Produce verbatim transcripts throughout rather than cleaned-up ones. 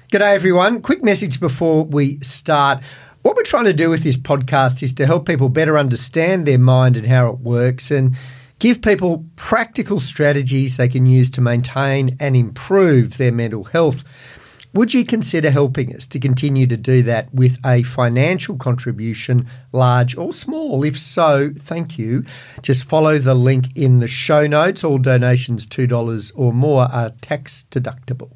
G'day everyone. Quick message before we start. What we're trying to do with this podcast is to help people better understand their mind and how it works and give people practical strategies they can use to maintain and improve their mental health. Would you consider helping us to continue to do that with a financial contribution, large or small? If so, thank you. Just follow the link in the show notes. All donations two dollars or more are tax deductible.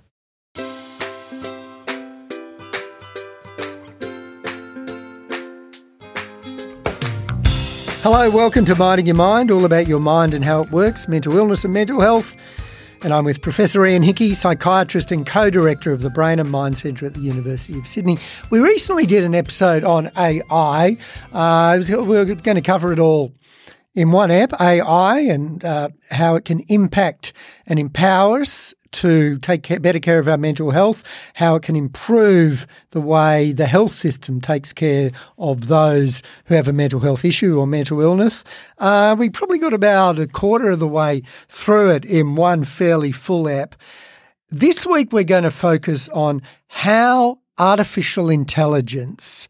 Hello, welcome to Minding Your Mind, all about your mind and how it works, mental illness and mental health. And I'm with Professor Ian Hickey, psychiatrist and co-director of the Brain and Mind Centre at the University of Sydney. We recently did an episode on A I. Uh, we were going to cover it all in one app, A I, and uh, how it can impact and empower us to take care, better care of our mental health, how it can improve the way the health system takes care of those who have a mental health issue or mental illness. Uh, we probably got about a quarter of the way through it in one fairly full app. This week we're going to focus on how artificial intelligence,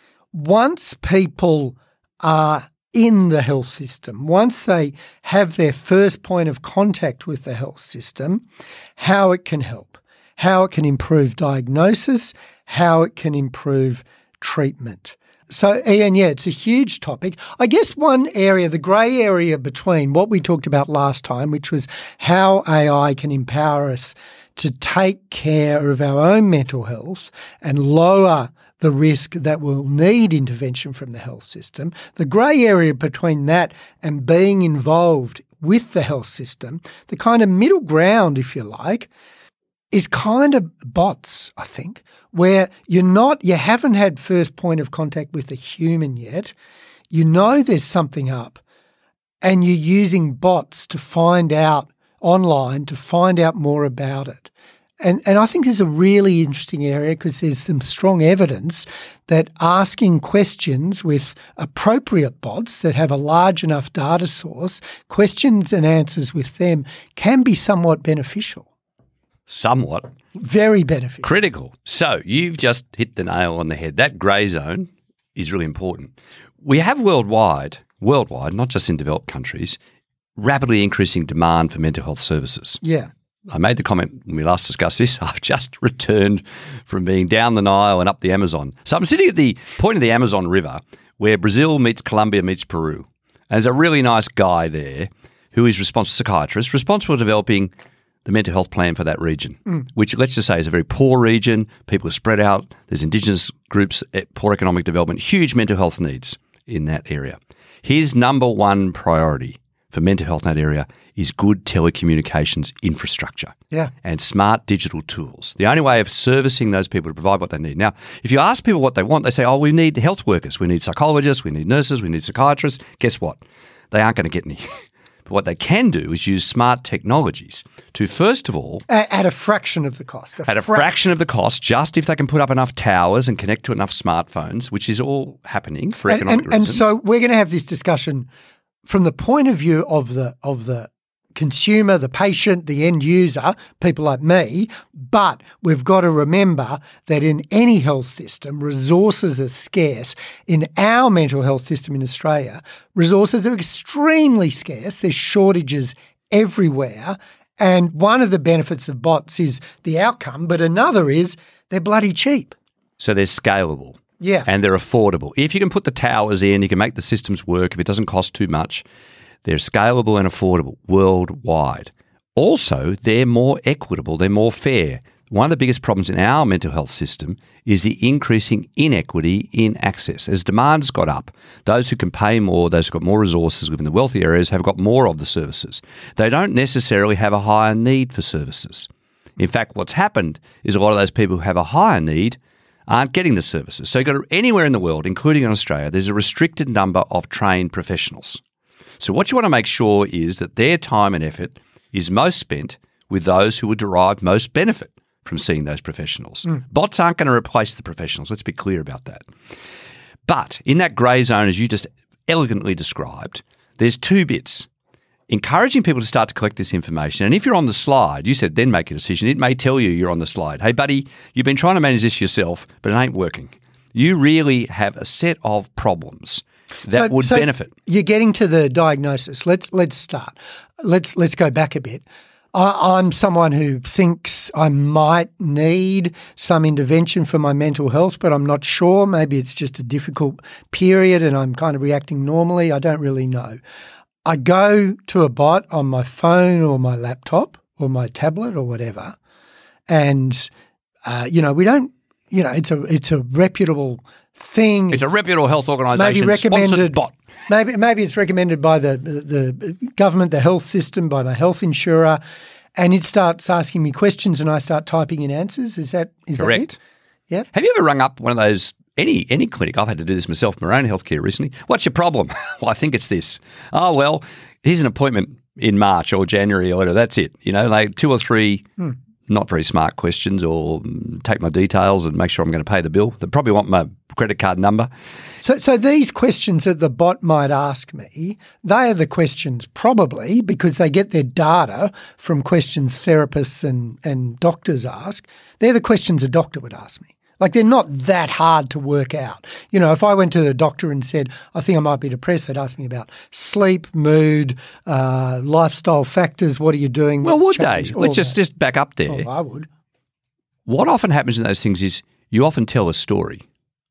once people are in the health system, once they have their first point of contact with the health system, how it can help, how it can improve diagnosis, how it can improve treatment. So, Ian, yeah, it's a huge topic. I guess one area, the grey area between what we talked about last time, which was how A I can empower us to take care of our own mental health and lower the risk that we'll need intervention from the health system. The grey area between that and being involved with the health system, the kind of middle ground, if you like, is kind of bots, I think, where you're not, you haven't had first point of contact with a human yet. You know there's something up and you're using bots to find out online, to find out more about it. And and I think there's a really interesting area because there's some strong evidence that asking questions with appropriate bots that have a large enough data source, questions and answers with them can be somewhat beneficial. Somewhat. Very beneficial. Critical. So you've just hit the nail on the head. That grey zone is really important. We have worldwide, worldwide, not just in developed countries, rapidly increasing demand for mental health services. Yeah. I made the comment when we last discussed this, I've just returned from being down the Nile and up the Amazon. So I'm sitting at the point of the Amazon River where Brazil meets Colombia meets Peru. And there's a really nice guy there who is responsible, psychiatrist, responsible for developing the mental health plan for that region, mm. which let's just say is a very poor region. People are spread out. There's Indigenous groups, poor economic development, huge mental health needs in that area. His number one priority for mental health in that area is good telecommunications infrastructure yeah. and smart digital tools. The only way of servicing those people to provide what they need. Now, if you ask people what they want, they say, oh, we need health workers, we need psychologists, we need nurses, we need psychiatrists. Guess what? They aren't going to get any. But what they can do is use smart technologies to, first of all— At, at a fraction of the cost. A at a fra- fraction of the cost, just if they can put up enough towers and connect to enough smartphones, which is all happening for and, economic and, reasons. And so we're going to have this discussion from the point of view of the of the consumer, the patient, the end user, people like me, but we've got to remember that in any health system, resources are scarce. In our mental health system in Australia, resources are extremely scarce. There's shortages everywhere. And one of the benefits of bots is the outcome, but another is they're bloody cheap. So they're scalable. Yeah. And they're affordable. If you can put the towers in, you can make the systems work, if it doesn't cost too much, they're scalable and affordable worldwide. Also, they're more equitable, they're more fair. One of the biggest problems in our mental health system is the increasing inequity in access. As demand's got up, those who can pay more, those who've got more resources within the wealthy areas have got more of the services. They don't necessarily have a higher need for services. In fact, what's happened is a lot of those people who have a higher need aren't getting the services. So you've got to, anywhere in the world, including in Australia, there's a restricted number of trained professionals. So what you want to make sure is that their time and effort is most spent with those who would derive most benefit from seeing those professionals. Mm. Bots aren't going to replace the professionals. Let's be clear about that. But in that grey zone, as you just elegantly described, there's two bits. encouraging people to start to collect this information. And if you're on the slide, you said then make a decision. It may tell you you're on the slide. Hey, buddy, you've been trying to manage this yourself, but it ain't working. You really have a set of problems that so, would so benefit. You're getting to the diagnosis. Let's let's start. Let's let's go back a bit. I, I'm someone who thinks I might need some intervention for my mental health, but I'm not sure. Maybe it's just a difficult period and I'm kind of reacting normally. I don't really know. I go to a bot on my phone or my laptop or my tablet or whatever, and uh, you know we don't. You know, it's a it's a reputable thing. It's a reputable health organisation. Maybe recommended. Sponsored bot. Maybe maybe it's recommended by the, the the government, the health system, by my health insurer, and it starts asking me questions, and I start typing in answers. Is that is correct? That it? Yeah. Have you ever rung up one of those? Any any clinic, I've had to do this myself in my own healthcare recently. What's your problem? Well, I think it's this. Oh, well, here's an appointment in March or January or whatever. That's it. You know, like two or three hmm. not very smart questions, or take my details and make sure I'm going to pay the bill. They probably want my credit card number. So so these questions that the bot might ask me, they are the questions probably because they get their data from questions therapists and, and doctors ask. They're the questions a doctor would ask me. Like they're not that hard to work out. You know, if I went to the doctor and said, I think I might be depressed, they'd ask me about sleep, mood, uh, lifestyle factors, what are you doing? Well, would change, they? Let's just, that. just back up there. Oh, I would. What often happens in those things is you often tell a story.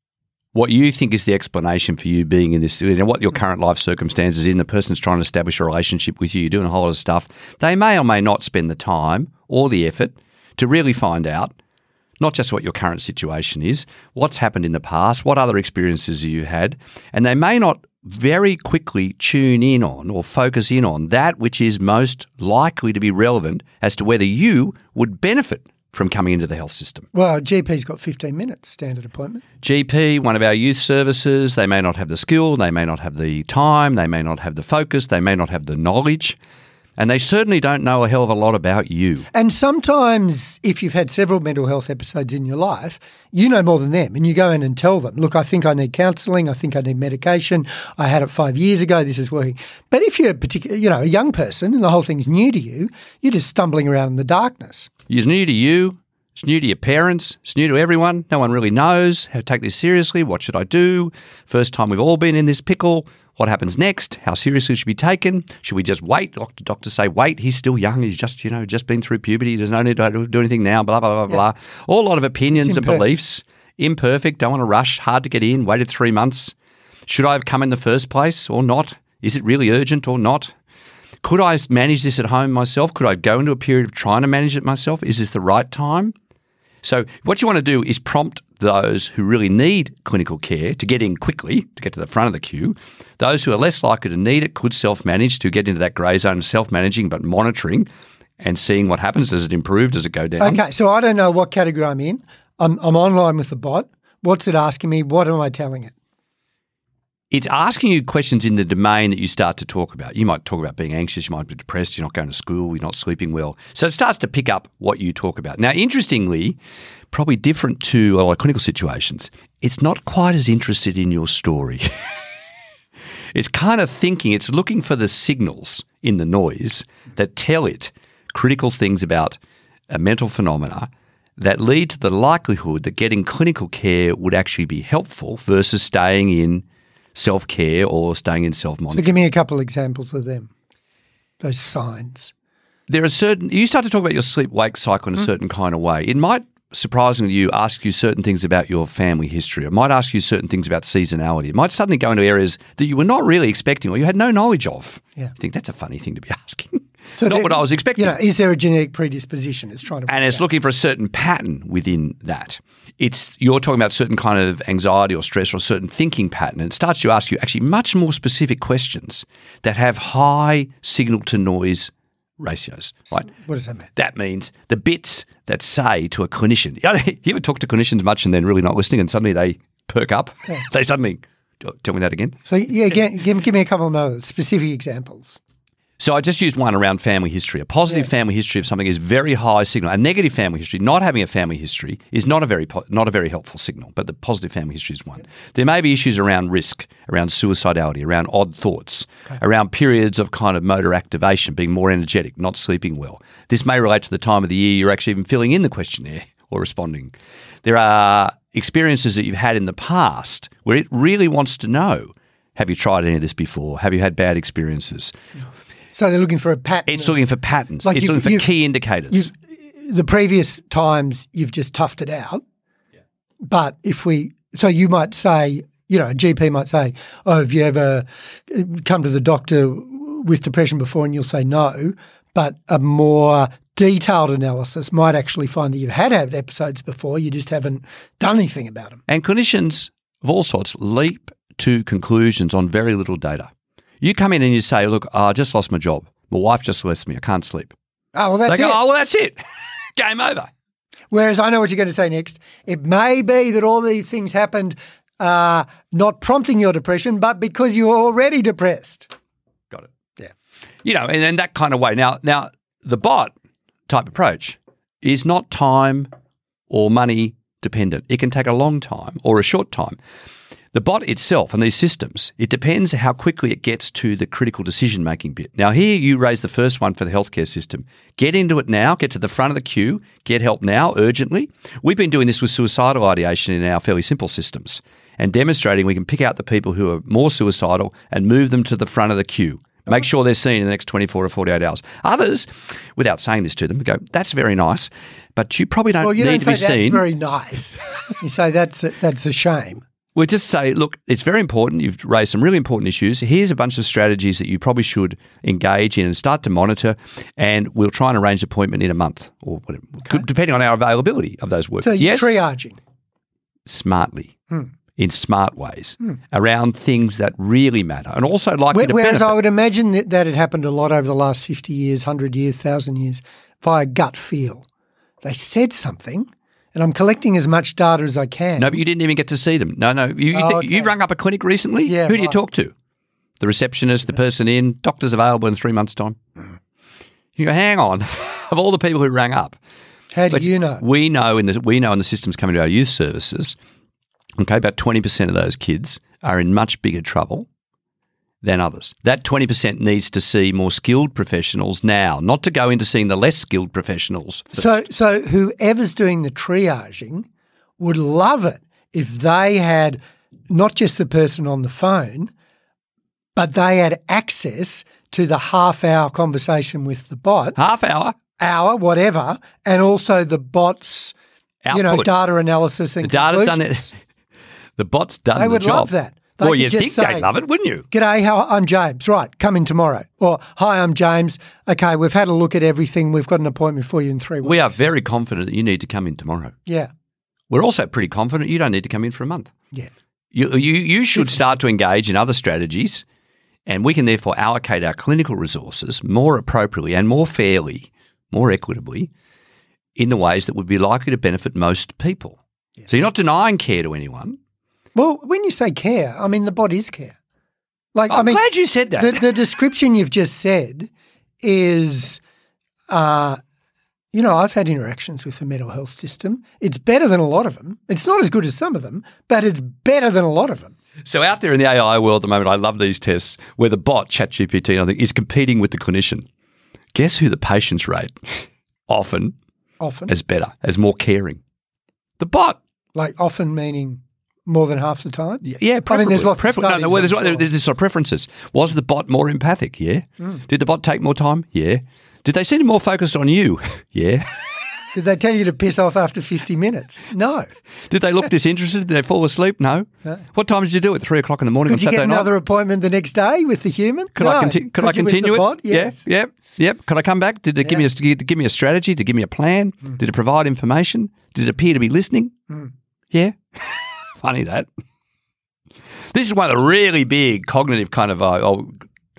What you think is the explanation for you being in this, you know, what your current life circumstances in, the person's trying to establish a relationship with you, you're doing a whole lot of stuff. They may or may not spend the time or the effort to really find out not just what your current situation is, what's happened in the past, what other experiences you had, and they may not very quickly tune in on or focus in on that which is most likely to be relevant as to whether you would benefit from coming into the health system. Well, G P's got fifteen minutes standard appointment. G P, one of our youth services, they may not have the skill, they may not have the time, they may not have the focus, they may not have the knowledge. And they certainly don't know a hell of a lot about you. And sometimes if you've had several mental health episodes in your life, you know more than them and you go in and tell them, look, I think I need counselling, I think I need medication, I had it five years ago, this is working. But if you're a particular, you know, a young person and the whole thing's new to you, you're just stumbling around in the darkness. It's new to you, it's new to your parents, it's new to everyone. No one really knows how to take this seriously. What should I do? First time we've all been in this pickle. What happens next? How seriously should be taken? Should we just wait? Doctor, doctors say, wait, he's still young. He's just, you know, just been through puberty. There's no need to do anything now, blah, blah, blah, yeah. blah. All a lot of opinions and beliefs. Imperfect, don't want to rush, hard to get in, waited three months. Should I have come in the first place or not? Is it really urgent or not? Could I manage this at home myself? Could I go into a period of trying to manage it myself? Is this the right time? So what you want to do is prompt those who really need clinical care to get in quickly, to get to the front of the queue. Those who are less likely to need it could self-manage to get into that grey zone of self-managing but monitoring and seeing what happens. Does it improve? Does it go down? Okay, so I don't know what category I'm in. I'm, I'm online with the bot. What's it asking me? What am I telling it? It's asking you questions in the domain that you start to talk about. You might talk about being anxious, you might be depressed, you're not going to school, you're not sleeping well. So it starts to pick up what you talk about. Now, interestingly, probably different to a lot of clinical situations, it's not quite as interested in your story. It's kind of thinking, it's looking for the signals in the noise that tell it critical things about a mental phenomena that lead to the likelihood that getting clinical care would actually be helpful versus staying in self-care or staying in self-monitoring. So give me a couple of examples of them, those signs. There are certain – you start to talk about your sleep-wake cycle in a mm. certain kind of way. It might, surprisingly you, ask you certain things about your family history. It might ask you certain things about seasonality. It might suddenly go into areas that you were not really expecting or you had no knowledge of. Yeah. You think that's a funny thing to be asking. So not what I was expecting. You know, is there a genetic predisposition? It's trying to and it's out. Looking for a certain pattern within that. It's you're talking about certain kind of anxiety or stress or a certain thinking pattern, and it starts to ask you actually much more specific questions that have high signal to noise ratios. Right? So what does that mean? That means the bits that say to a clinician. You ever talk to clinicians much and then really not listening, and suddenly they perk up? Yeah. They suddenly tell me that again. So yeah, give, give, give me a couple of more specific examples. So I just used one around family history. A positive Yeah. family history of something is very high signal. A negative family history, not having a family history, is not a very po- not a very helpful signal. But the positive family history is one. Yeah. There may be issues around risk, around suicidality, around odd thoughts, okay. around periods of kind of motor activation, being more energetic, not sleeping well. This may relate to the time of the year you're actually even filling in the questionnaire or responding. There are experiences that you've had in the past where it really wants to know, have you tried any of this before? Have you had bad experiences? Yeah. So they're looking for a pattern. It's looking for patterns. Like it's you've, looking for you've, key indicators. The previous times you've just toughed it out. Yeah. But if we – so you might say, you know, a G P might say, oh, have you ever come to the doctor with depression before? And you'll say no. But a more detailed analysis might actually find that you've had had episodes before, you just haven't done anything about them. And clinicians of all sorts leap to conclusions on very little data. You come in and you say, look, oh, I just lost my job. My wife just left me. I can't sleep. Oh, well, that's they go, it. oh, well, that's it. Game over. Whereas I know what you're going to say next. It may be that all these things happened uh, not prompting your depression, but because you were already depressed. Got it. Yeah. You know, and in that kind of way. Now, now the bot type approach is not time or money dependent. It can take a long time or a short time. The bot itself and these systems, it depends how quickly it gets to the critical decision-making bit. Now, here you raise the first one for the healthcare system. Get into it now. Get to the front of the queue. Get help now, urgently. We've been doing this with suicidal ideation in our fairly simple systems and demonstrating we can pick out the people who are more suicidal and move them to the front of the queue. Make sure they're seen in the next twenty-four or forty-eight hours. Others, without saying this to them, go, that's very nice, but you probably don't well, you need don't to be say seen. That's very nice. You say that's a, that's a shame. We'll just say, look, it's very important. You've raised some really important issues. Here's a bunch of strategies that you probably should engage in and start to monitor, and we'll try and arrange an appointment in a month or whatever, okay. depending on our availability of those work. So you're yes, triaging. Smartly, hmm. in smart ways, hmm. around things that really matter and also likely Where, to Whereas benefit. I would imagine that, that had happened a lot over the last fifty years, one hundred years, one thousand years, via gut feel. They said something. And I'm collecting as much data as I can. No, but you didn't even get to see them. No, no. You, you, oh, th- okay. you rung up a clinic recently? Yeah, Who do you right. talk to? The receptionist, the person in, doctor's available in three months' time. Mm. You go, hang on. Of all the people who rang up. How do you know? We know in the, we know in the systems coming to our youth services, okay, about twenty percent of those kids are in much bigger trouble than others. That twenty percent needs to see more skilled professionals now, not to go into seeing the less skilled professionals first. So, so whoever's doing the triaging would love it if they had not just the person on the phone, but they had access to the half-hour conversation with the bot. Half hour? Hour, whatever, and also the bot's, Output. you know, data analysis and the data's done conclusions. it. The bot's done They the would job. love that. They well, could you'd just think say, they'd love it, wouldn't you? G'day, how I'm James. Right, come in tomorrow. Or, hi, I'm James. Okay, we've had a look at everything. We've got an appointment for you in three weeks. We are very confident that you need to come in tomorrow. Yeah. We're also pretty confident you don't need to come in for a month. Yeah. You you, you should start to engage in other strategies, and we can therefore allocate our clinical resources more appropriately and more fairly, more equitably, in the ways that would be likely to benefit most people. Yeah. So you're not denying care to anyone. Well, when you say care, I mean the bot is care. Like, I'm I mean, glad you said that. The, the description you've just said is, uh, you know, I've had interactions with the mental health system. It's better than a lot of them. It's not as good as some of them, but it's better than a lot of them. So out there in the A I world at the moment, I love these tests where the bot, ChatGPT, I think, is competing with the clinician. Guess who the patients rate often, often as better, as more caring? The bot. Like often meaning more than half the time? Yeah, I mean, there's lots Prefer- of studies. No, no, well, there's, I'm sure. there's this sort of preferences. Was the bot more empathic? Yeah. Mm. Did the bot take more time? Yeah. Did they seem more focused on you? Yeah. Did they tell you to piss off after fifty minutes? No. Did they look disinterested? Did they fall asleep? No. no. What time did you do it? Three o'clock in the morning Could on you Saturday get another night? appointment the next day with the human? Could no. I, conti- could Could I you with continue the it? bot? Yes. Yeah. Yep. Yep. Could I come back? Did it Yeah. give me a did it give me a strategy? Did it give me a plan? Mm. Did it provide information? Did it appear to be listening? Mm. Yeah. Funny that. This is one of the really big cognitive kind of uh, oh,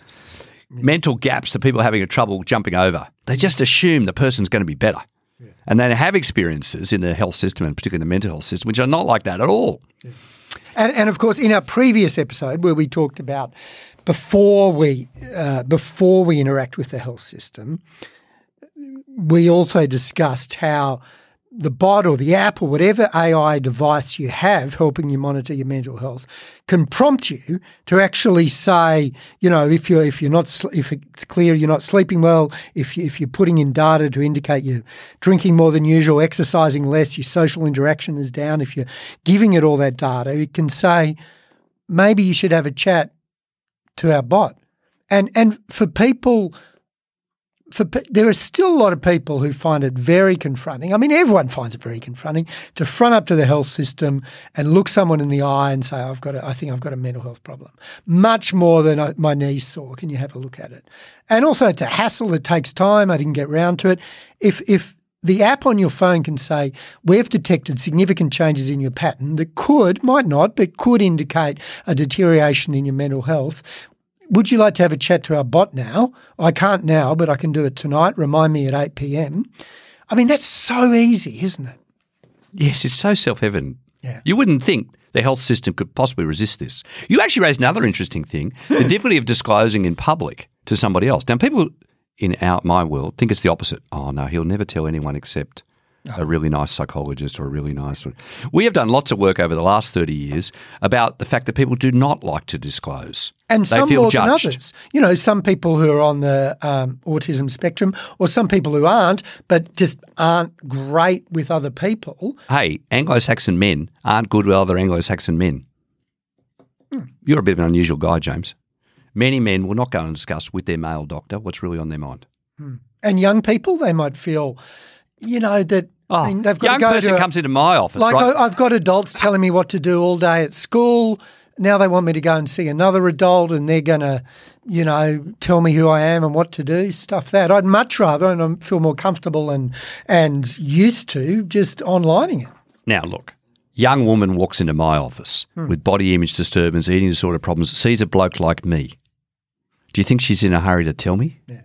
mental gaps that people are having trouble jumping over. They just assume the person's going to be better. Yeah. And they have experiences in the health system and particularly in the mental health system which are not like that at all. Yeah. And, and, of course, in our previous episode where we talked about before we uh, before we interact with the health system, we also discussed how the bot or the app or whatever A I device you have helping you monitor your mental health can prompt you to actually say, you know, if you're if you're not if it's clear you're not sleeping well, if you, if you're putting in data to indicate you're drinking more than usual, exercising less, your social interaction is down, if you're giving it all that data, it can say maybe you should have a chat to our bot. And and for people. For, there are still a lot of people who find it very confronting. I mean, everyone finds it very confronting to front up to the health system and look someone in the eye and say, "I've got, a, I think I've got a mental health problem." Much more than I, my knees sore. Can you have a look at it? And also, it's a hassle. It takes time. I didn't get round to it. If if the app on your phone can say, "We've detected significant changes in your pattern that could, might not, but could indicate a deterioration in your mental health. Would you like to have a chat to our bot now? I can't now, but I can do it tonight. Remind me at eight p.m. I mean, that's so easy, isn't it? Yes, it's so self-evident. Yeah. You wouldn't think the health system could possibly resist this. You actually raised another interesting thing, the difficulty of disclosing in public to somebody else. Now, people in our my world think it's the opposite. Oh, no, he'll never tell anyone except a really nice psychologist or a really nice one. We have done lots of work over the last thirty years about the fact that people do not like to disclose. And they some feel more judged. than others. You know, some people who are on the um, autism spectrum, or some people who aren't, but just aren't great with other people. Hey, Anglo-Saxon men aren't good with other Anglo-Saxon men. Hmm. You're a bit of an unusual guy, James. Many men will not go and discuss with their male doctor what's really on their mind. Hmm. And young people, they might feel, you know, that oh, I mean, they've got young to go person to a, comes into my office, like right? I, I've got adults telling me what to do all day at school. Now they want me to go and see another adult and they're going to, you know, tell me who I am and what to do, stuff that. I'd much rather, and I feel more comfortable and and used to, just onlining it. Now, look, young woman walks into my office hmm. with body image disturbance, eating disorder problems, sees a bloke like me. Do you think she's in a hurry to tell me? Yeah.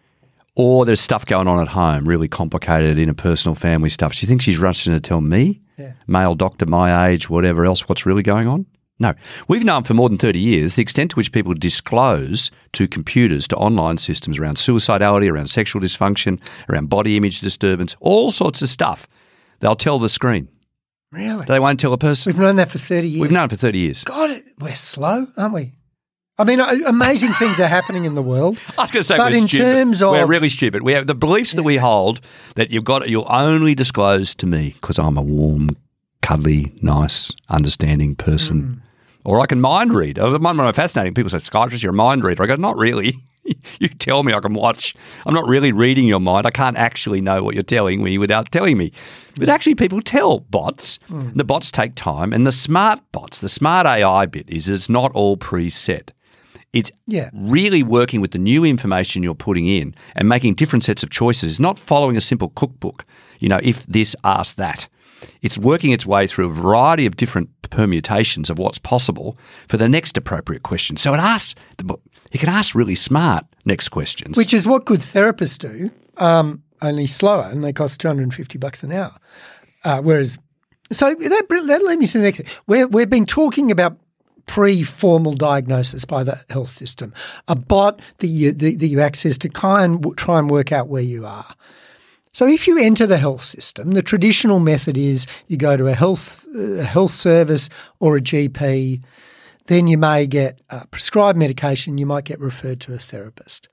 Or there's stuff going on at home, really complicated interpersonal family stuff. Do you think she's rushing to tell me, yeah. male doctor, my age, whatever else, what's really going on? No. We've known for more than thirty years the extent to which people disclose to computers, to online systems around suicidality, around sexual dysfunction, around body image disturbance, all sorts of stuff. They'll tell the screen. Really? They won't tell a person. We've known that for thirty years. We've known it for thirty years. God, we're slow, aren't we? I mean, amazing things are happening in the world. I was going to say but we're in stupid. terms of we're really stupid. We have the beliefs yeah. that we hold that you've got. You'll only disclose to me because I'm a warm, cuddly, nice, understanding person, mm. or I can mind read. I find it fascinating. People say, "Psychiatrist, you're a mind reader." I go, "Not really." You tell me, I can watch. I'm not really reading your mind. I can't actually know what you're telling me without telling me. But actually, people tell bots. Mm. The bots take time, and the smart bots, the smart A I bit, is it's not all preset. It's yeah. really working with the new information you're putting in and making different sets of choices. It's not following a simple cookbook, you know, if this, ask that. It's working its way through a variety of different permutations of what's possible for the next appropriate question. So it asks, it can ask really smart next questions. Which is what good therapists do, um, only slower, and they cost two hundred fifty bucks an hour. Uh, whereas, so that, that led me to the next thing. We're, we've been talking about pre-formal diagnosis by the health system, a bot that you, that you access to try and, try and work out where you are. So if you enter the health system, the traditional method is you go to a health a health service or a G P, then you may get uh, prescribed medication, you might get referred to a therapist.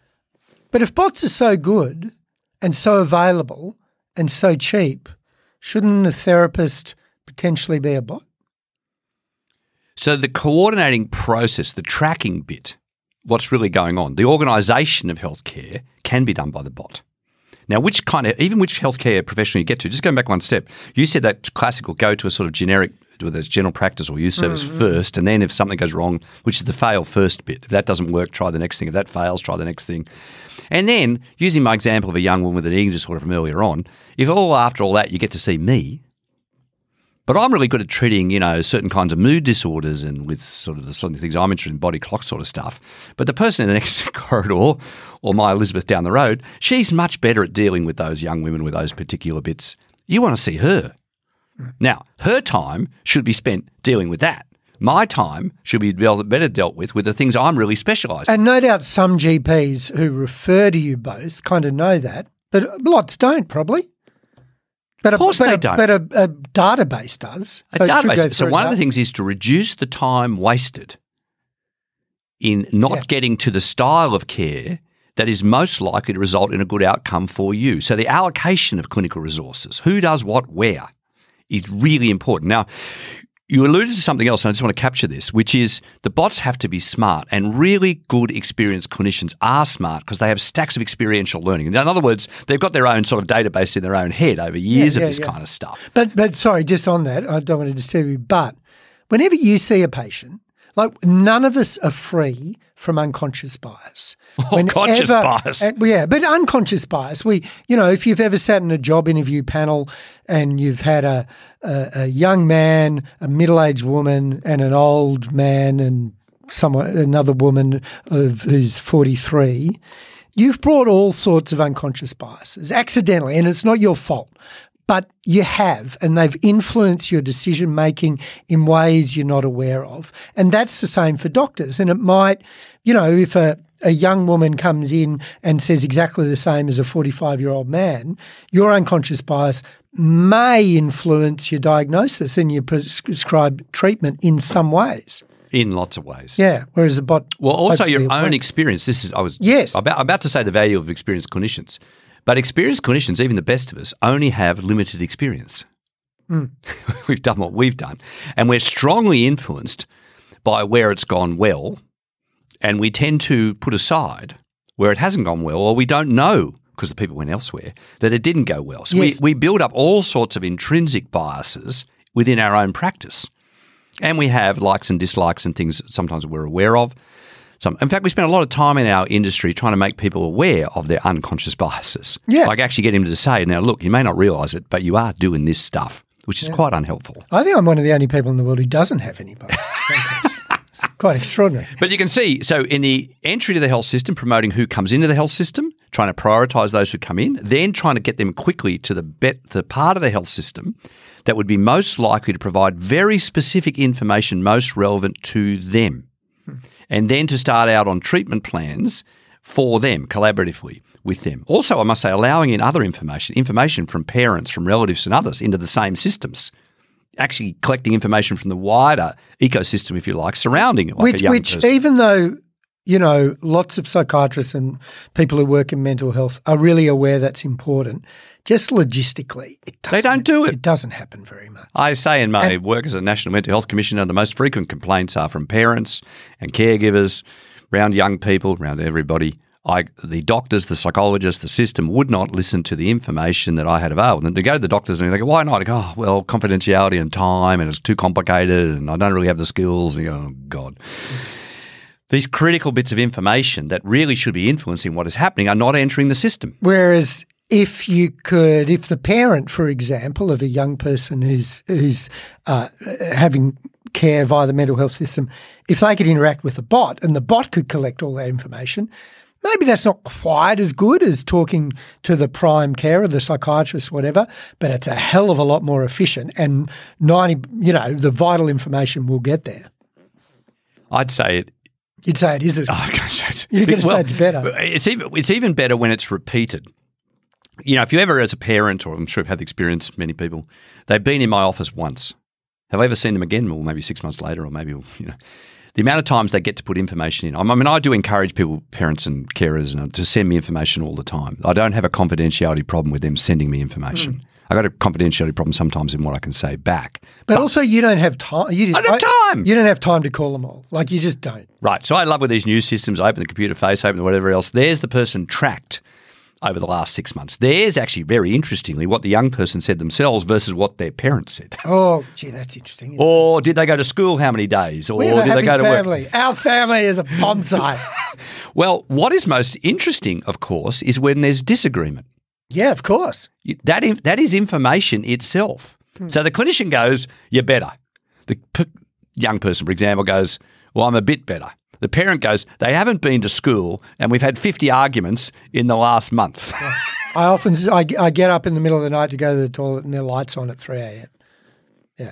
But if bots are so good and so available and so cheap, shouldn't a therapist potentially be a bot? So the coordinating process, the tracking bit, what's really going on, the organisation of healthcare can be done by the bot. Now, which kind of, even which healthcare professional you get to, just going back one step, you said that classical go to a sort of generic, whether it's general practice or use service mm-hmm. first, and then if something goes wrong, which is the fail first bit. If that doesn't work, try the next thing. If that fails, try the next thing. And then, using my example of a young woman with an eating disorder from earlier on, if all after all that you get to see me, but I'm really good at treating, you know, certain kinds of mood disorders and with sort of the sort of things I'm interested in, body clock sort of stuff. But the person in the next corridor or my Elizabeth down the road, she's much better at dealing with those young women with those particular bits. You want to see her. Now, her time should be spent dealing with that. My time should be better dealt with with the things I'm really specialised in. And no doubt some G Ps who refer to you both kind of know that, but lots don't probably. But Of course a, but they a, don't. But a, a database does. A So, it should go database. So through one of that. the things is to reduce the time wasted in not Yeah. getting to the style of care that is most likely to result in a good outcome for you. So the allocation of clinical resources, who does what where, is really important. Now, you alluded to something else, and I just want to capture this, which is the bots have to be smart, and really good experienced clinicians are smart because they have stacks of experiential learning. In other words, they've got their own sort of database in their own head over years yeah, of this yeah. kind of stuff. But but sorry, just on that, I don't want to disturb you, but whenever you see a patient, like none of us are free from unconscious bias. Oh, conscious bias. uh, yeah, but unconscious bias. We, you know, if you've ever sat in a job interview panel and you've had a a, a young man, a middle-aged woman, and an old man, and someone another woman of who's forty-three, you've brought all sorts of unconscious biases accidentally, and it's not your fault. But you have, and they've influenced your decision making in ways you're not aware of. And that's the same for doctors. And it might, you know, if a, a young woman comes in and says exactly the same as a forty-five-year-old man, your unconscious bias may influence your diagnosis and your prescribed treatment in some ways. In lots of ways. Yeah, whereas a bot. Well, also hopefully your it own won't. experience. This is I was Yes. about, about to say the value of experienced clinicians. But experienced clinicians, even the best of us, only have limited experience. Mm. We've done what we've done. And we're strongly influenced by where it's gone well, and we tend to put aside where it hasn't gone well, or we don't know, because the people went elsewhere, that it didn't go well. So Yes. we, we build up all sorts of intrinsic biases within our own practice. And we have likes and dislikes and things that sometimes we're aware of. Some, in fact, we spend a lot of time in our industry trying to make people aware of their unconscious biases. Yeah. Like actually get him to say, now, look, you may not realise it, but you are doing this stuff, which is quite unhelpful. I think I'm one of the only people in the world who doesn't have any bias. It's quite extraordinary. But you can see, so in the entry to the health system, promoting who comes into the health system, trying to prioritise those who come in, then trying to get them quickly to the, bet, the part of the health system that would be most likely to provide very specific information most relevant to them. And then to start out on treatment plans for them, collaboratively with them. Also, I must say, allowing in other information, information from parents, from relatives and others into the same systems. Actually collecting information from the wider ecosystem, if you like, surrounding like which, a young which person. even though, you know, lots of psychiatrists and people who work in mental health are really aware that's important, just logistically, it doesn't, They don't do it. It doesn't happen very much. I say in my And- work as a National Mental Health Commissioner, the most frequent complaints are from parents and caregivers, around young people, around everybody. I, the doctors, the psychologists, the system would not listen to the information that I had available. And to go to the doctors and they go, why not? I go, oh, well, confidentiality and time, and it's too complicated, and I don't really have the skills. And you go, oh, God. These critical bits of information that really should be influencing what is happening are not entering the system. Whereas if you could, if the parent, for example, of a young person who's who's uh, having care via the mental health system, if they could interact with the bot and the bot could collect all that information, maybe that's not quite as good as talking to the prime carer, the psychiatrist, whatever, but it's a hell of a lot more efficient, and ninety, you know, the vital information will get there. I'd say it. You'd say it is as good. Oh, I can't say it. You're going to Well, say it's better. It's even it's even better when it's repeated. You know, if you ever, as a parent, or I'm sure I've had the experience, many people, they've been in my office once. Have I ever seen them again? Well, maybe six months later, or maybe, you know, the amount of times they get to put information in. I mean, I do encourage people, parents and carers, to send me information all the time. I don't have a confidentiality problem with them sending me information. Mm. I got a confidentiality problem sometimes in what I can say back. But, but also, you don't have time. You I don't have time. You don't have time to call them all. Like, you just don't. Right. So I love with these new systems. I open the computer face, open the whatever else. There's the person tracked over the last six months. There's actually, very interestingly, what the young person said themselves versus what their parents said. Oh, gee, that's interesting. Or did they go to school how many days? Or we have a did happy they go to family. work? Our family is a bomb site. Well, what is most interesting, of course, is when there's disagreement. Yeah, of course. That is, that is information itself. Hmm. So the clinician goes, you're better. The p- young person, for example, goes, well, I'm a bit better. The parent goes, they haven't been to school and we've had fifty arguments in the last month. Yeah. I often I, I get up in the middle of the night to go to the toilet and their light's on at three a.m. Yeah.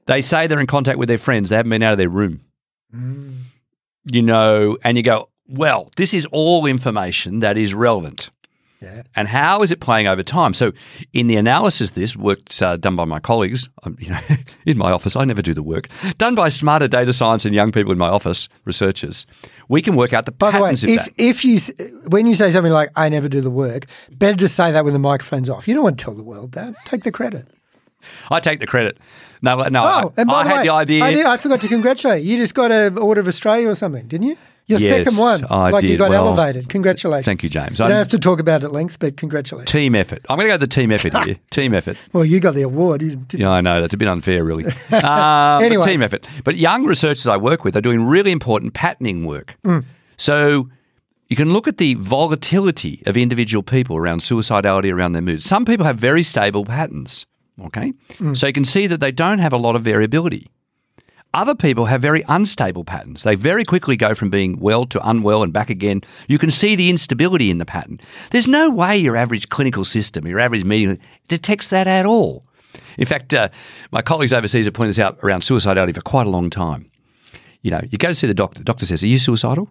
They say they're in contact with their friends. They haven't been out of their room. Mm. You know, and you go, well, this is all information that is relevant. Yeah. And how is it playing over time? So in the analysis, this work's uh, done by my colleagues, um, you know, in my office. I never do the work. Done by smarter data science and young people in my office, researchers. We can work out the By the way, patterns of if, that. if you, when you say something like, I never do the work, better to say that when the microphone's off. You don't want to tell the world that. Take the credit. I take the credit. No, no, Oh, I, and by I the had way, the idea. I, did, I forgot to congratulate you. You just got an Order of Australia or something, didn't you? Your Yes, second one. I like you did. got Well, elevated. Congratulations. thank you, James. You I'm- don't have to talk about it at length, but congratulations. Team effort. I'm going to go to the team effort here. Team effort. Well, you got the award. You didn't. Yeah, I know. That's a bit unfair, really. Um, Anyway. but team effort. But young researchers I work with are doing really important patterning work. Mm. So you can look at the volatility of individual people around suicidality, around their moods. Some people have very stable patterns, okay? Mm. So you can see that they don't have a lot of variability. Other people have very unstable patterns. They very quickly go from being well to unwell and back again. You can see the instability in the pattern. There's no way your average clinical system, your average meeting detects that at all. In fact, uh, my colleagues overseas have pointed this out around suicidality for quite a long time. You know, you go to see the doctor. The doctor says, are you suicidal?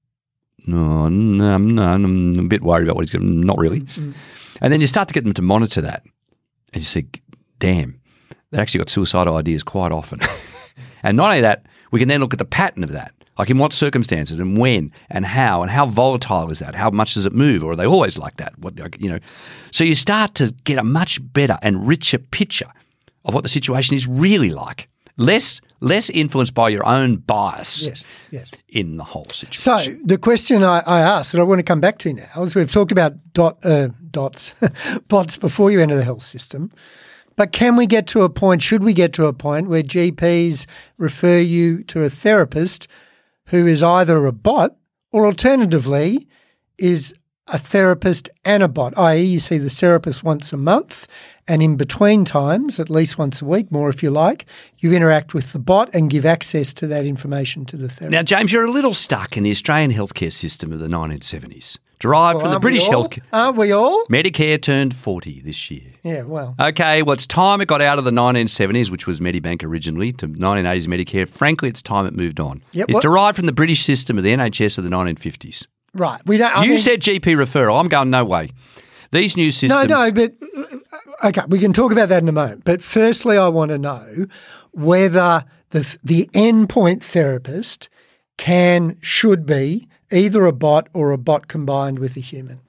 No, no, no, I'm a bit worried about what he's going to, not really. Mm-hmm. And then you start to get them to monitor that. And you say, damn, they actually got suicidal ideas quite often. And not only that, we can then look at the pattern of that, like in what circumstances and when and how and how volatile is that? How much does it move? Or are they always like that? What, you know, so you start to get a much better and richer picture of what the situation is really like, less less influenced by your own bias. Yes, yes. In the whole situation. So the question I, I asked that I want to come back to now is we've talked about dot, uh, dots, bots before you enter the health system. But can we get to a point, should we get to a point where G Ps refer you to a therapist who is either a bot or alternatively is a therapist and a bot, that is you see the therapist once a month and in between times, at least once a week, more if you like, you interact with the bot and give access to that information to the therapist. Now, James, you're a little stuck in the Australian healthcare system of the nineteen seventies. Derived Well, from the aren't British we all? healthcare. Aren't we all? Medicare turned forty this year. Yeah, well. Okay, well, it's time it got out of the nineteen seventies, which was Medibank originally, to nineteen eighties Medicare. Frankly, it's time it moved on. Yep, it's what- derived from the British system of the N H S of the nineteen fifties. Right. We don't, I you mean, said G P referral. I'm going, no way. These new No, systems... no, but uh, okay, we can talk about that in a moment. But firstly, I want to know whether the the endpoint therapist can, should be either a bot or a bot combined with a human.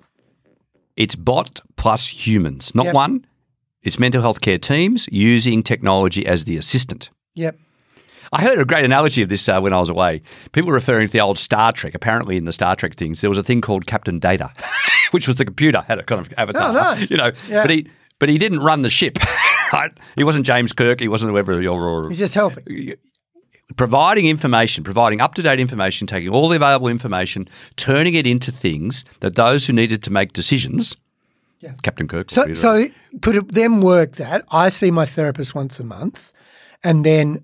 It's bot plus humans, not Yep. one. It's mental health care teams using technology as the assistant. Yep. I heard a great analogy of this uh, when I was away. People were referring to the old Star Trek. Apparently in the Star Trek things, there was a thing called Captain Data, which was the computer, had a kind of avatar. Oh, nice. You know, Yeah. but he but he didn't run the ship. Right? He wasn't James Kirk. He wasn't whoever. Or, or, He's just helping. providing information, providing up-to-date information, taking all the available information, turning it into things that those who needed to make decisions, Yeah. Captain Kirk. So, or- so could it then work that I see my therapist once a month and then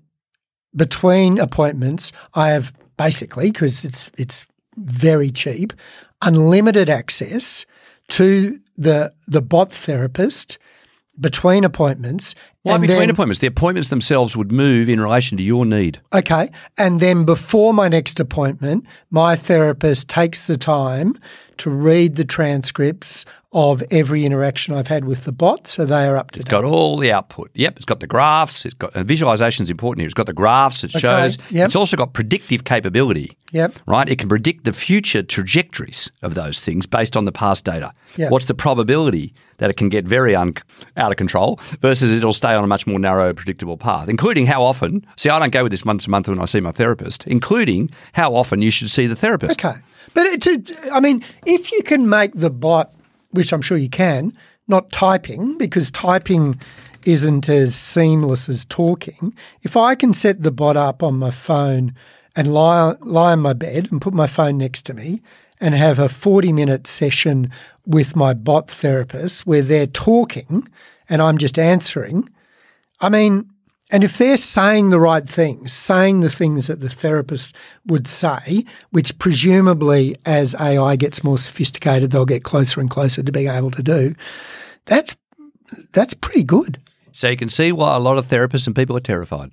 between appointments, I have basically, because it's it's very cheap, unlimited access to the the bot therapist between appointments. Why and between then- appointments? The appointments themselves would move in relation to your need. Okay. And then before my next appointment, my therapist takes the time to read the transcripts of every interaction I've had with the bot so they are up to It's date. got all the output. Yep, it's got the graphs. It's got and visualization is important here. It's got the graphs. It Okay, shows. yep. It's also got predictive capability. Yep. Right. It can predict the future trajectories of those things based on the past data. Yep. What's the probability that it can get very un- out of control versus it'll stay on a much more narrow, predictable path, including how often. See, I don't go with this once a month when I see my therapist, including how often you should see the therapist. Okay. But, it, to, I mean, if you can make the bot, which I'm sure you can, not typing, because typing isn't as seamless as talking, if I can set the bot up on my phone and lie, lie on my bed and put my phone next to me and have a forty-minute session with my bot therapist where they're talking and I'm just answering, I mean, and if they're saying the right things, saying the things that the therapist would say, which presumably as A I gets more sophisticated, they'll get closer and closer to being able to do, that's that's pretty good. So you can see why a lot of therapists and people are terrified.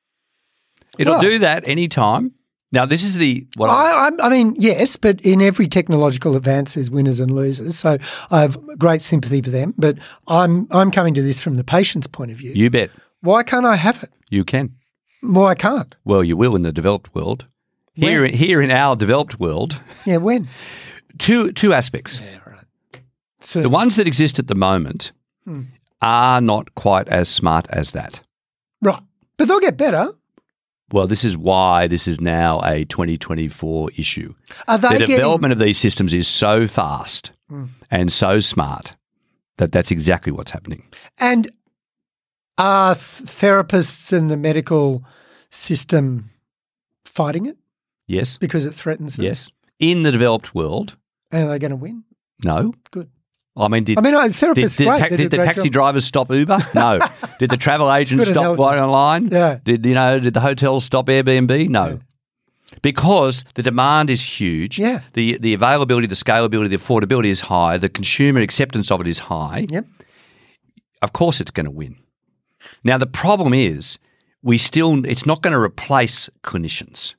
It'll Well- do that anytime. Now, this is the what I, I, I, I mean, yes, but in every technological advance, there's winners and losers. So I have great sympathy for them. But I'm I'm coming to this from the patient's point of view. you bet Why can't I have it? you can. Why can't? Well, you will in the developed world. Here, here in our developed world, Yeah, when? two two aspects. Yeah, right. So The ones that exist at the moment Hmm. are not quite as smart as that. right, but they'll get better. Well, this is why this is now a twenty twenty-four issue. Are they The getting? development of these systems is so fast Hmm. and so smart that that's exactly what's happening. And are th- therapists and the medical system fighting it Yes, because it threatens them? yes. In the developed world, And are they going to win? no. Good. I mean, did I mean, I- did, therapists did, great. ta- They do did a the great taxi job. drivers stop Uber? No. Did the travel agents Good stop analogy. buying online? Yeah. Did you know? Did the hotels stop Airbnb? No. Because the demand is huge. Yeah. The the availability, the scalability, the affordability is high. The consumer acceptance of it is high. Yep. Of course, it's going to win. Now, the problem is we still. It's not going to replace clinicians.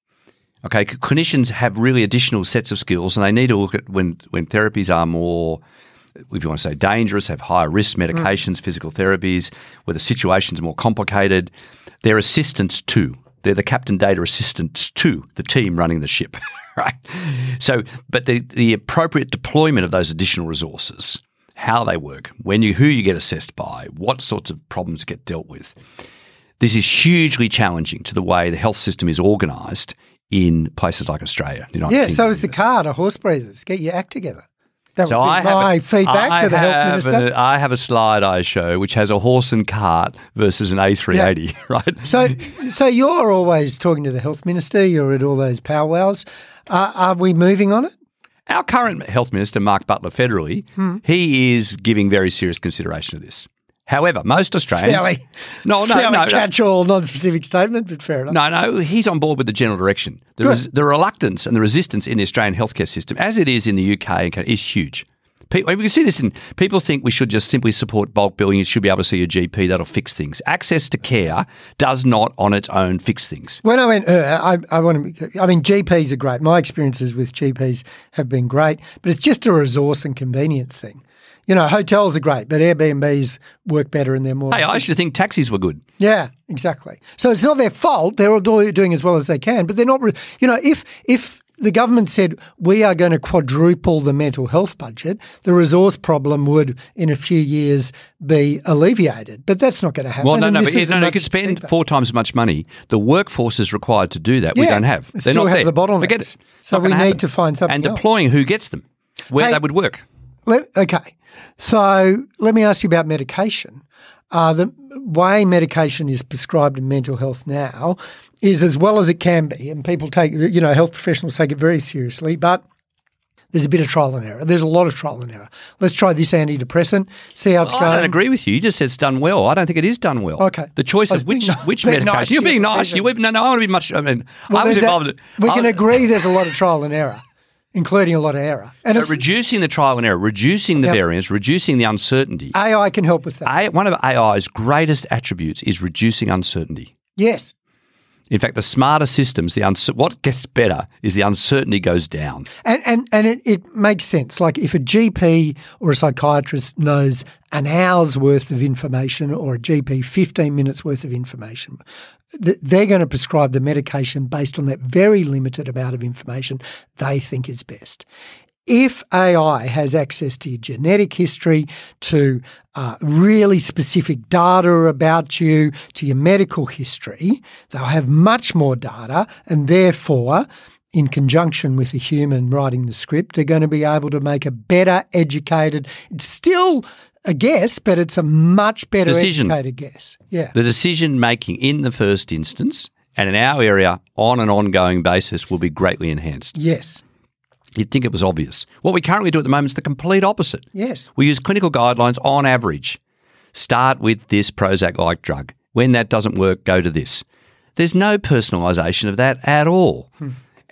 Okay, c- clinicians have really additional sets of skills, and they need to look at when when therapies are more, if you want to say dangerous, have higher risk medications, physical therapies, where the situation's more complicated. They're assistants too. They're the captain data assistants to the team running the ship, right? So, but the the appropriate deployment of those additional resources, how they work, when you who you get assessed by, what sorts of problems get dealt with. This is hugely challenging to the way the health system is organised in places like Australia. You know, Yeah, so is the car to horse breeders. Get your act together. That So would be I have my a, feedback I to the health have minister. a- I have a slide I show which has a horse and cart versus an A three eighty, right? So, so you're always talking to the health minister. You're at all those powwows. Uh, are we moving on it? Our current health minister, Mark Butler, federally, Hmm. he is giving very serious consideration of this. However, most Australians, Fairly, no, no, fairly no, no, catch-all, non-specific statement, but fair enough. no, no, he's on board with the general direction. The, Good. res- the reluctance and the resistance in the Australian healthcare system, as it is in the U K, and Canada, is huge. People, we can see this in people think we should just simply support bulk billing. You should be able to see your G P. That'll fix things. Access to care does not on its own fix things. When I went, uh, I, I want to. I mean, G Ps are great. My experiences with G Ps have been great, but it's just a resource and convenience thing. You know, hotels are great, but Airbnbs work better and they're more. Hey, I used to think taxis were good. Yeah, exactly. So it's not their fault. They're all do- doing as well as they can, but they're not. Re- you know, if if the government said we are going to quadruple the mental health budget, the resource problem would, in a few years, be alleviated. But that's not going to happen. Well, no, and no, this but is no, a no, you much could spend cheaper. four times as much money. The workforce is required to do that. We Yeah, don't have. They're still not have there. the bottlenecks. Forget it. So Not we gonna need happen. to find something And else. deploying who gets them, where Hey- they would work. Let, okay. So let me ask you about medication. Uh, the way medication is prescribed in mental health now is as well as it can be, and people take, you know, health professionals take it very seriously, but there's a bit of trial and error. There's a lot of trial and error. Let's try this antidepressant, see how it's I going. don't agree with you. You just said it's done well. I don't think it is done well. Okay. The choice I was of which being ni- which being medication. nice You're to being your nice. You profession. no, no. I want to be much. I mean, Well, I was there's that- involved. we I- can agree there's a lot of trial and error, including a lot of error. And So it's, reducing the trial and error, reducing the Yep. variance, reducing the uncertainty. A I can help with that. A, one of A I's greatest attributes is reducing uncertainty. Yes. In fact, the smarter systems, the uncer- what gets better is the uncertainty goes down. And and, and it, it makes sense. Like if a G P or a psychiatrist knows an hour's worth of information or a G P fifteen minutes worth of information, th- they're going to prescribe the medication based on that very limited amount of information they think is best. If A I has access to your genetic history, to uh, really specific data about you, to your medical history, they'll have much more data, and therefore, in conjunction with a human writing the script, they're going to be able to make a better educated, it's still a guess, but it's a much better Decision. educated guess. Yeah. The decision making in the first instance and in our area on an ongoing basis will be greatly enhanced. Yes. You'd think it was obvious. What we currently do at the moment is the complete opposite. Yes. We use clinical guidelines on average. Start with this Prozac-like drug. When that doesn't work, go to this. There's no personalisation of that at all. Hmm.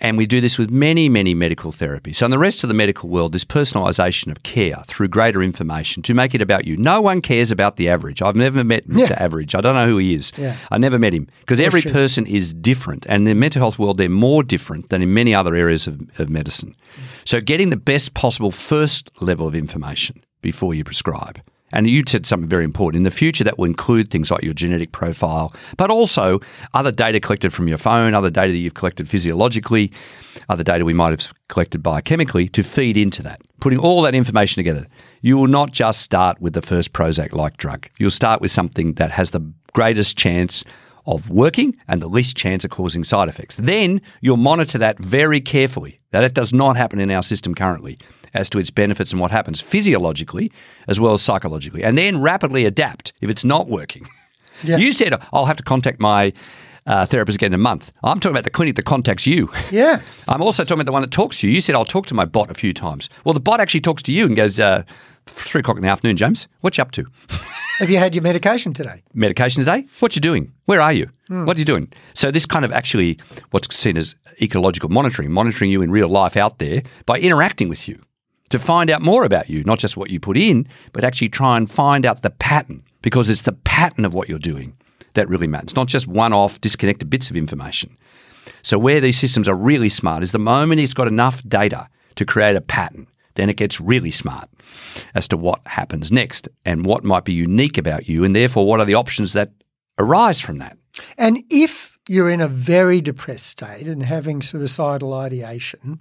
And we do this with many, many medical therapies. So in the rest of the medical world, this personalisation of care through greater information to make it about you. No one cares about the average. I've never met Mister Yeah. Average. I don't know who he is. Yeah. I never met him because every sure. person is different. And in the mental health world, they're more different than in many other areas of, of medicine. Mm. So getting the best possible first level of information before you prescribe. And you said something very important. In the future, that will include things like your genetic profile, but also other data collected from your phone, other data that you've collected physiologically, other data we might have collected biochemically to feed into that. Putting all that information together, you will not just start with the first Prozac-like drug. You'll start with something that has the greatest chance of working and the least chance of causing side effects. Then you'll monitor that very carefully. Now, that does not happen in our system currently, as to its benefits and what happens physiologically as well as psychologically, and then rapidly adapt if it's not working. Yeah. You said, I'll have to contact my uh, therapist again in a month. I'm talking about the clinic that contacts you. Yeah. I'm also talking about the one that talks to you. You said, I'll talk to my bot a few times. Well, the bot actually talks to you and goes, uh, three o'clock in the afternoon, James, what you up to? Have you had your medication today? Medication today? What you doing? Where are you? Mm. What are you doing? So this kind of actually what's seen as ecological monitoring, monitoring you in real life out there by interacting with you, to find out more about you, not just what you put in, but actually try and find out the pattern, because it's the pattern of what you're doing that really matters, not just one-off disconnected bits of information. So where these systems are really smart is the moment it's got enough data to create a pattern, then it gets really smart as to what happens next and what might be unique about you, and therefore what are the options that arise from that. And if you're in a very depressed state and having suicidal ideation,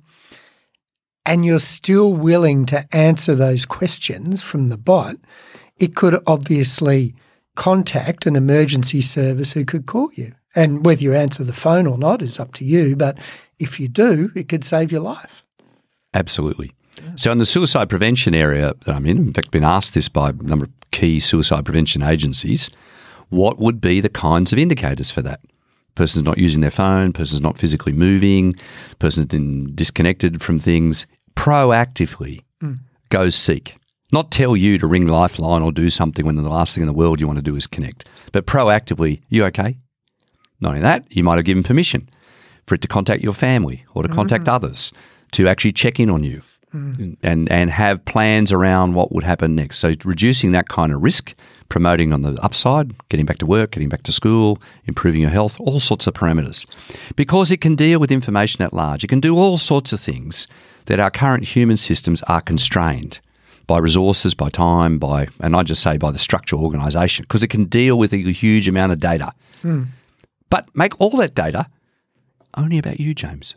and you're still willing to answer those questions from the bot, it could obviously contact an emergency service who could call you. And whether you answer the phone or not is up to you, but if you do, it could save your life. Absolutely. Yeah. So in the suicide prevention area that I'm in, in fact, been asked this by a number of key suicide prevention agencies, what would be the kinds of indicators for that? Person's not using their phone, person's not physically moving, person's been disconnected from things. Proactively mm. go seek. Not tell you to ring Lifeline or do something when the last thing in the world you want to do is connect. But proactively, you okay? Not only that, you might have given permission for it to contact your family or to mm. contact others to actually check in on you mm. and, and have plans around what would happen next. So reducing that kind of risk, promoting on the upside, getting back to work, getting back to school, improving your health, all sorts of parameters. Because it can deal with information at large. It can do all sorts of things that our current human systems are constrained by resources, by time, by, and I just say by the structural organisation, because it can deal with a huge amount of data. Mm. But make all that data only about you, James.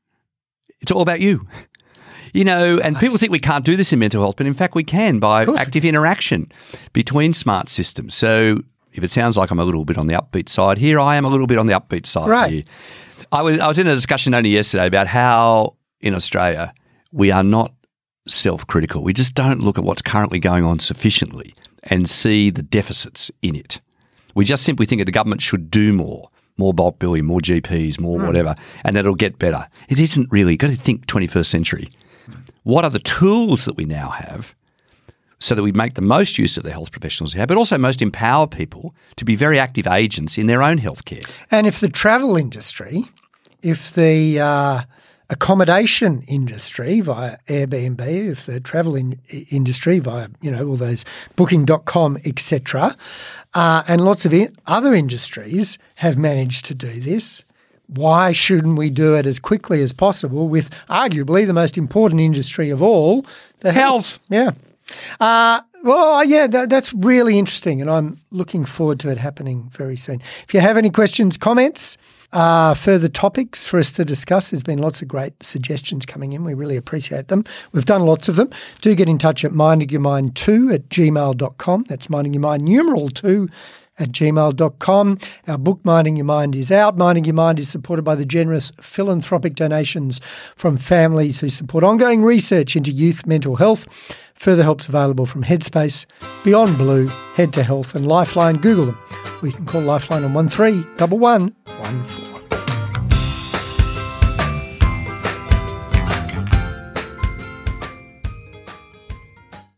It's all about you. You know, and people think we can't do this in mental health, but in fact we can by active interaction between smart systems. So if it sounds like I'm a little bit on the upbeat side here, I am a little bit on the upbeat side right. here. I was I was in a discussion only yesterday about how in Australia we are not self-critical. We just don't look at what's currently going on sufficiently and see the deficits in it. We just simply think that the government should do more, more bulk billing, more G Ps, more mm. whatever, and that it'll get better. It isn't really. You've got to think twenty-first century. What are the tools that we now have so that we make the most use of the health professionals we have, but also most empower people to be very active agents in their own healthcare? And if the travel industry, if the uh, accommodation industry via Airbnb, if the travel in- industry via, you know, all those booking dot com, et cetera, uh, and lots of in- other industries have managed to do this, why shouldn't we do it as quickly as possible with arguably the most important industry of all, the health? health. Yeah. Uh, well, yeah, that, that's really interesting, and I'm looking forward to it happening very soon. If you have any questions, comments, uh, further topics for us to discuss, there's been lots of great suggestions coming in. We really appreciate them. We've done lots of them. Do get in touch at minding your mind two at gmail dot com. That's minding your mind numeral two at gmail dot com. Our book, Minding Your Mind, is out. Minding Your Mind is supported by the generous philanthropic donations from families who support ongoing research into youth mental health. Further help's available from Headspace, Beyond Blue, Head to Health and Lifeline. Google them. We can call Lifeline on one three one one one four.